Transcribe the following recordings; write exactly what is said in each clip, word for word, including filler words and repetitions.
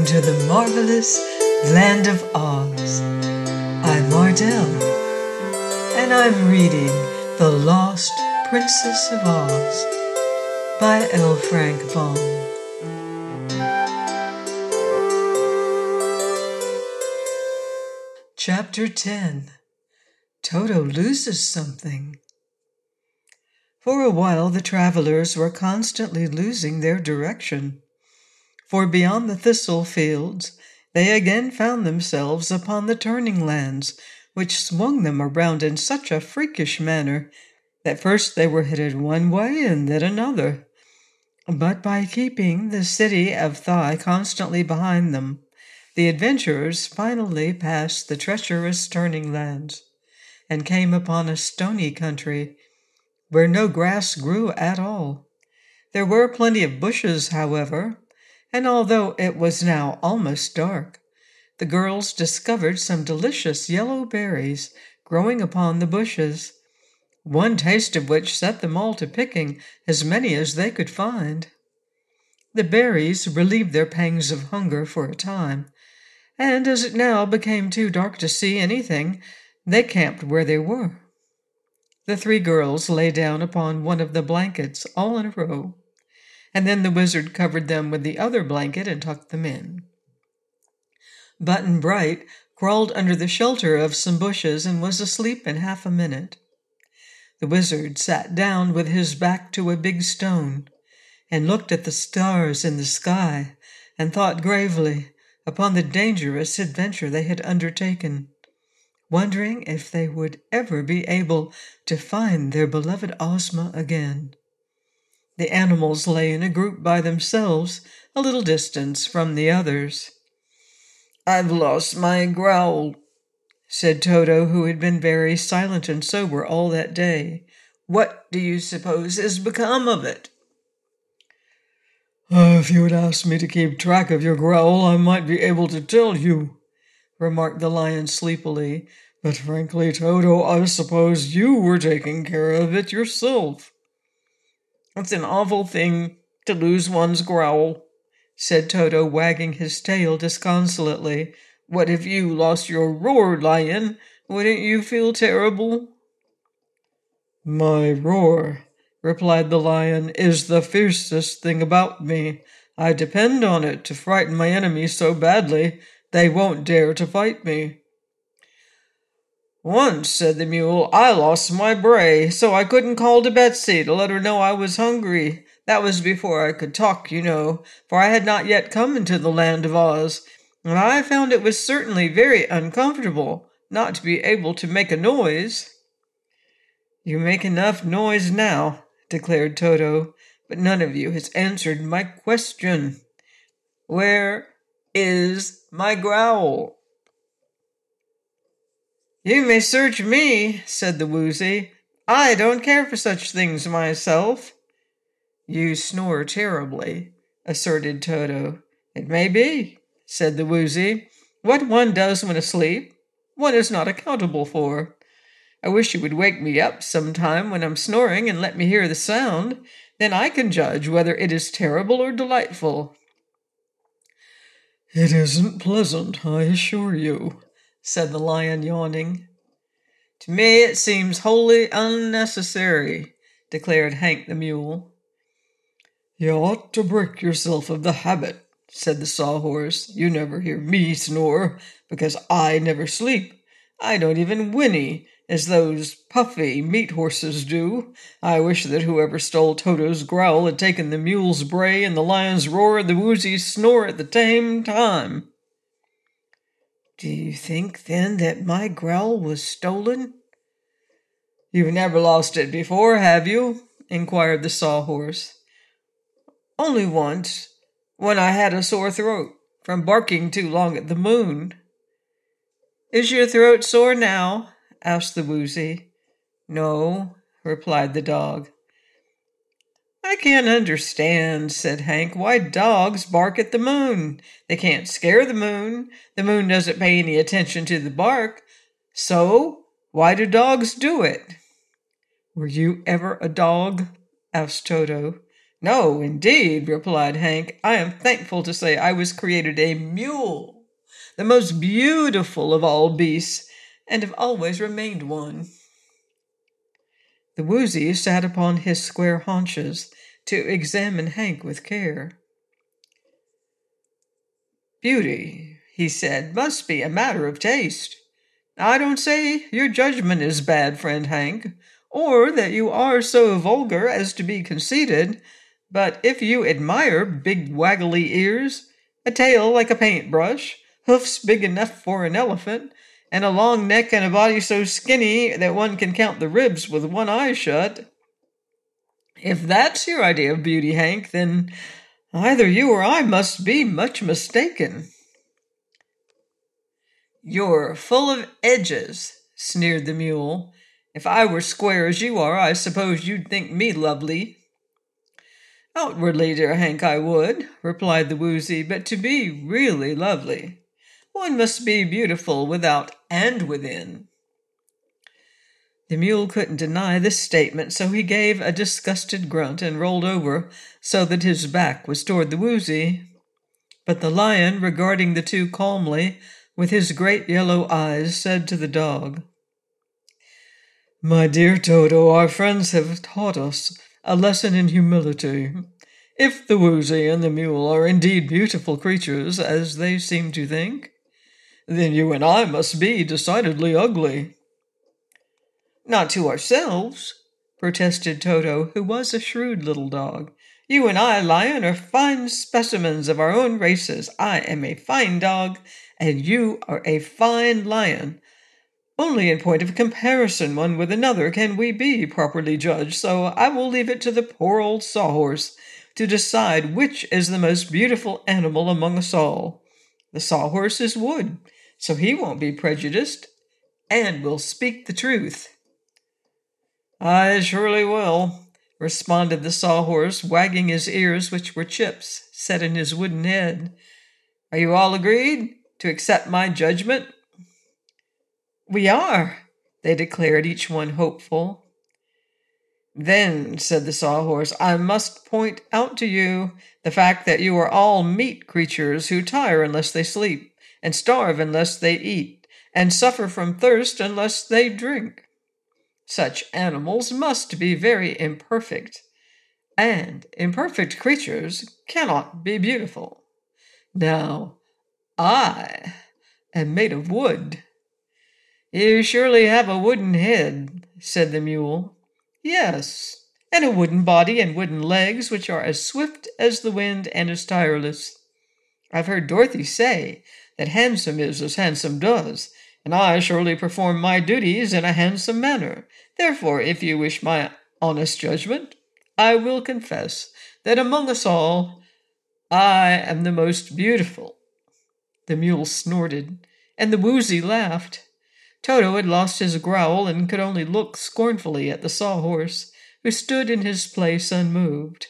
to the marvelous land of Oz. I'm Ardell, and I'm reading The Lost Princess of Oz by L. Frank Baum. Chapter ten. Toto loses something. For a while the travelers were constantly losing their direction, for beyond the thistle fields they again found themselves upon the turning lands, which swung them around in such a freakish manner that first they were headed one way and then another. But by keeping the city of Thai constantly behind them, the adventurers finally passed the treacherous turning lands and came upon a stony country where no grass grew at all. There were plenty of bushes, however, and although it was now almost dark, the girls discovered some delicious yellow berries growing upon the bushes, one taste of which set them all to picking as many as they could find. The berries relieved their pangs of hunger for a time, and as it now became too dark to see anything, they camped where they were. The three girls lay down upon one of the blankets all in a row, and then the wizard covered them with the other blanket and tucked them in. Button-Bright crawled under the shelter of some bushes and was asleep in half a minute. The wizard sat down with his back to a big stone and looked at the stars in the sky and thought gravely upon the dangerous adventure they had undertaken, wondering if they would ever be able to find their beloved Ozma again. The animals lay in a group by themselves, a little distance from the others. "I've lost my growl," said Toto, who had been very silent and sober all that day. "What do you suppose has become of it?" Uh, if you had asked me to keep track of your growl, I might be able to tell you," remarked the lion sleepily. "But frankly, Toto, I suppose you were taking care of it yourself." "It's an awful thing to lose one's growl," said Toto, wagging his tail disconsolately. "What if you lost your roar, lion? Wouldn't you feel terrible?" "My roar," replied the lion, "is the fiercest thing about me. I depend on it to frighten my enemies so badly they won't dare to fight me." "Once," said the mule, "I lost my bray, so I couldn't call to Betsy to let her know I was hungry. That was before I could talk, you know, for I had not yet come into the land of Oz, and I found it was certainly very uncomfortable not to be able to make a noise." "You make enough noise now," declared Toto, "but none of you has answered my question. Where is my growl?" "You may search me," said the Woozy. "I don't care for such things myself." "You snore terribly," asserted Toto. "It may be," said the Woozy. "What one does when asleep, one is not accountable for. I wish you would wake me up sometime when I'm snoring and let me hear the sound. Then I can judge whether it is terrible or delightful." "It isn't pleasant, I assure you," said the lion, yawning. "To me it seems wholly unnecessary," declared Hank the mule. "You ought to break yourself of the habit," said the sawhorse. "You never hear me snore, because I never sleep. I don't even whinny, as those puffy meat horses do. I wish that whoever stole Toto's growl had taken the mule's bray and the lion's roar and the Woozy's snore at the same time." "Do you think, then, that my growl was stolen?" "You've never lost it before, have you?" inquired the sawhorse. "Only once, when I had a sore throat from barking too long at the moon." "Is your throat sore now?" asked the Woozy. "No," replied the dog. "I can't understand," said Hank, "why dogs bark at the moon. They can't scare the moon. The moon doesn't pay any attention to the bark. So, why do dogs do it?" "Were you ever a dog?" asked Toto. No, indeed, replied Hank. I am thankful to say I was created a mule, the most beautiful of all beasts, and have always remained one. The Woozy sat upon his square haunches to examine Hank with care. Beauty, he said, must be a matter of taste. I don't say your judgment is bad, friend Hank, or that you are so vulgar as to be conceited, but if you admire big waggly ears, a tail like a paintbrush, hoofs big enough for an elephant, and a long neck and a body so skinny that one can count the ribs with one eye shut, if that's your idea of beauty, Hank, then either you or I must be much mistaken. You're full of edges, sneered the mule. If I were square as you are, I suppose you'd think me lovely. Outwardly, dear Hank, I would, replied the Woozy, but to be really lovely, one must be beautiful without and within. The mule couldn't deny this statement, so he gave a disgusted grunt and rolled over so that his back was toward the Woozy. But the lion, regarding the two calmly, with his great yellow eyes, said to the dog, My dear Toto, our friends have taught us a lesson in humility. If the Woozy and the mule are indeed beautiful creatures, as they seem to think, then you and I must be decidedly ugly. Not to ourselves, protested Toto, who was a shrewd little dog. You and I, Lion, are fine specimens of our own races. I am a fine dog, and you are a fine lion. Only in point of comparison one with another can we be properly judged, so I will leave it to the poor old sawhorse to decide which is the most beautiful animal among us all. The sawhorse is wood, so he won't be prejudiced, and will speak the truth. I surely will, responded the sawhorse, wagging his ears, which were chips set in his wooden head. Are you all agreed to accept my judgment? We are, they declared, each one hopeful. Then, said the sawhorse, I must point out to you the fact that you are all meat creatures who tire unless they sleep, and starve unless they eat, and suffer from thirst unless they drink. Such animals must be very imperfect, and imperfect creatures cannot be beautiful. Now, I am made of wood. You surely have a wooden head, said the mule. Yes, and a wooden body and wooden legs which are as swift as the wind and as tireless. I've heard Dorothy say that handsome is as handsome does, and I surely perform my duties in a handsome manner. Therefore, if you wish my honest judgment, I will confess that among us all, I am the most beautiful. The mule snorted, and the Woozy laughed. Toto had lost his growl and could only look scornfully at the sawhorse, who stood in his place unmoved.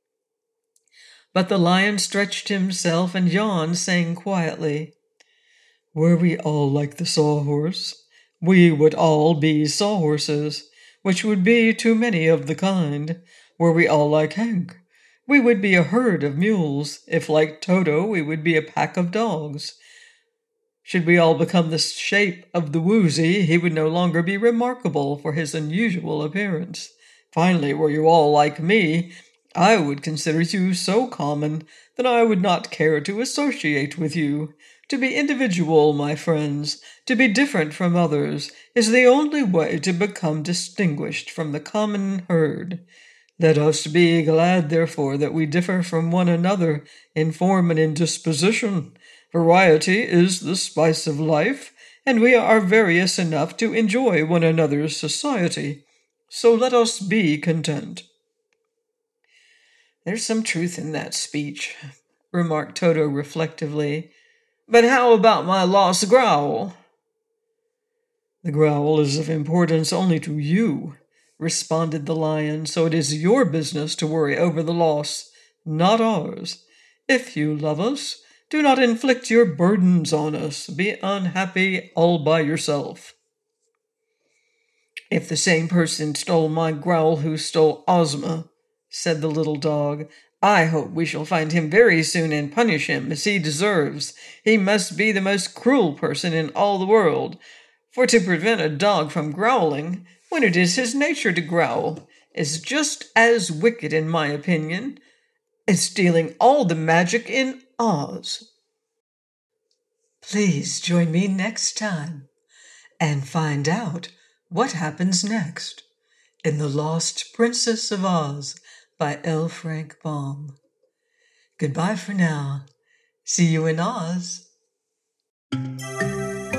But the lion stretched himself and yawned, saying quietly, Were we all like the sawhorse, we would all be sawhorses, which would be too many of the kind. Were we all like Hank, we would be a herd of mules. If like Toto, we would be a pack of dogs. Should we all become the shape of the Woozy, he would no longer be remarkable for his unusual appearance. Finally, were you all like me, I would consider you so common that I would not care to associate with you. To be individual, my friends, to be different from others, is the only way to become distinguished from the common herd. Let us be glad, therefore, that we differ from one another in form and in disposition. Variety is the spice of life, and we are various enough to enjoy one another's society. So let us be content. There's some truth in that speech, remarked Toto reflectively. But how about my lost growl? The growl is of importance only to you, responded the lion, so it is your business to worry over the loss, not ours. If you love us, do not inflict your burdens on us. Be unhappy all by yourself. If the same person stole my growl who stole Ozma, said the little dog. "I hope we shall find him very soon and punish him as he deserves. He must be the most cruel person in all the world, for to prevent a dog from growling, when it is his nature to growl, is just as wicked, in my opinion, as stealing all the magic in Oz." Please join me next time and find out what happens next in The Lost Princess of Oz by L. Frank Baum. Goodbye for now. See you in Oz.